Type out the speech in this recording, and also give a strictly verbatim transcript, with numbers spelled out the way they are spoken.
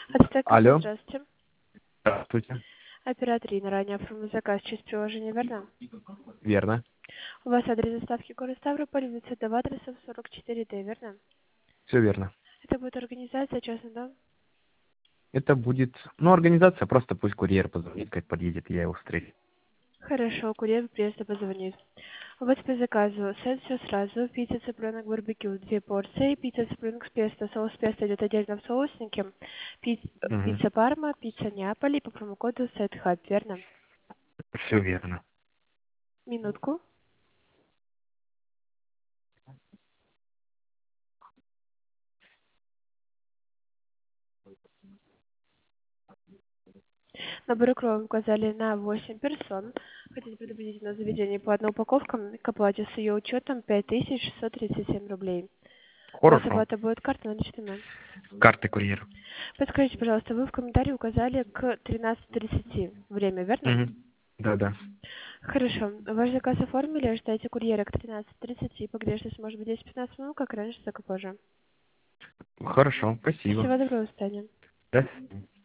Ацтека, Алло, здравствуйте. здравствуйте. Оператор Инна, ранее оформил заказ через приложение, верно? Верно. У вас адрес доставки город Ставрополь, улица Дова, адреса сорок четыре Д, верно? Все верно. Это будет организация, частный дом? Это будет, ну, организация, просто пусть курьер позвонит, как подъедет, я его встречу. Хорошо, курьер приезда позвонит. У вас по заказу сет все сразу, пицца цыпленок барбекю, две порции, пицца цыпленок с песто, соус песто идет отдельно в соуснике, пи- Угу. пицца парма, пицца Неаполь и по промокоду сет хаб, верно? Все верно. Минутку. Набор крови указали на восемь персон. Хотите предупредить на заведение по одной упаковке к оплате с ее учетом пять тысяч шестьсот тридцать семь рублей. У вас Хорошо. оплата будет карта наличными. Карты курьера. Подскажите, пожалуйста, вы в комментарии указали к тринадцати тридцати время, верно? Угу. Да, да. Хорошо. Ваш заказ оформили, ожидаете курьера к тринадцати тридцати, погрешность может быть десять-пятнадцать минут, как раньше, так и позже. Хорошо, спасибо. Всего доброго, до свидания. До свидания.